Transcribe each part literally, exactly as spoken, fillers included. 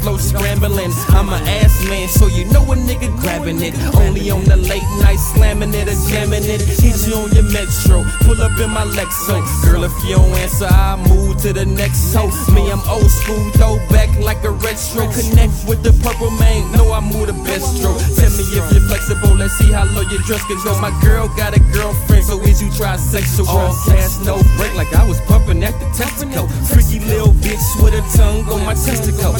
flow scrambling. I'm an ass man, so you know a nigga grabbing it. Only on the late night slamming it or jamming it. Hit you on your metro, pull up in my Lexo. Girl, if you don't answer, I move to the next hoe. Me, I'm old school, throw back like a retro. Connect with the purple man, know I move the best stroke. Tell me if you're flexible, let's see how low your dress can go. My girl got a girlfriend, so is you trisexual? All gas, no break, like I was pumping at the testicle. Freaky little bitch with a tongue on my testicle.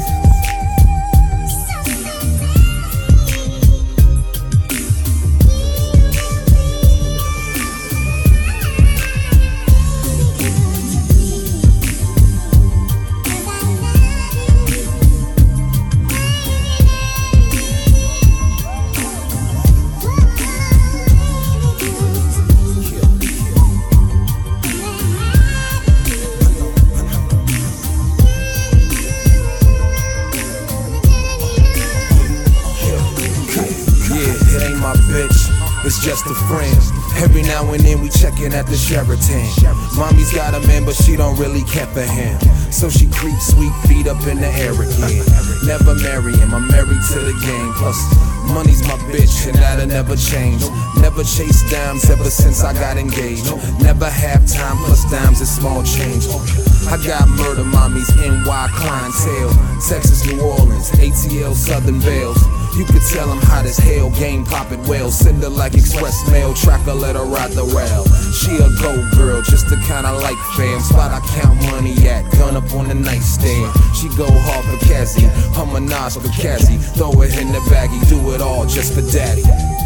It's just a friend. Every now and then we checkin' at the Sheraton. Mommy's got a man, but she don't really care for him. So she creeps sweet feet up in the air again. Never marry him, I'm married to the game. Plus, money's my bitch, and that'll never change. Never chase dimes ever since I got engaged. Never have time, plus dimes is small change. I got murder mommies, N Y clientele. Texas, New Orleans, A T L, Southern Bells. You could tell I'm hot as hell, game poppin' well. Send her like express mail, tracker, let her ride the rail. She a go girl, just the kinda like fam. Spot I count money at, gun up on the nightstand. She go hard for Cassie, her menage for Cassie. Throw it in the baggie, do it all just for daddy.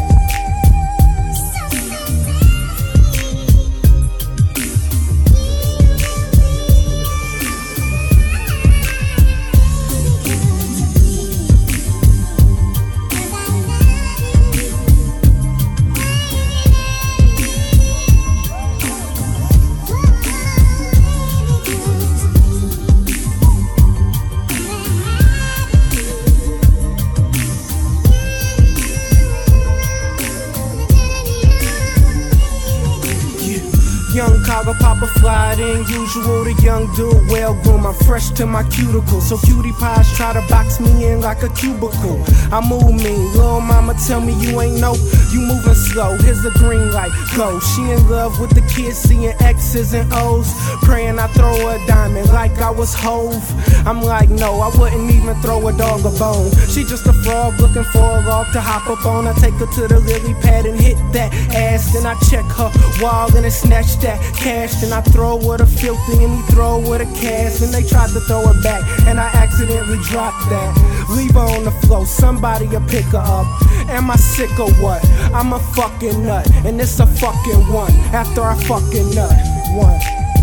Young Kaga Papa fly than usual, the young dude well groomed. I'm fresh to my cuticle, so cutie pies try to box me in like a cubicle. I move mean, little mama tell me you ain't know, you moving slow. Here's the green light, go. She in love with the kids, seeing X's and O's, praying I throw her a diamond like I was Hove. I'm like, no, I wouldn't even throw a dog a bone. She just a frog looking for a log to hop up on. I take her to the lily pad and hit that ass, then I check her wall and then snatch that cash, then I throw her the filthy and he throw her the cash, and they tried to throw her back and I accidentally dropped that. Leave her on the floor, somebody will pick her up. Am I sick or what? I'm a fucking nut, and it's a fucking one after I fucking nut. One.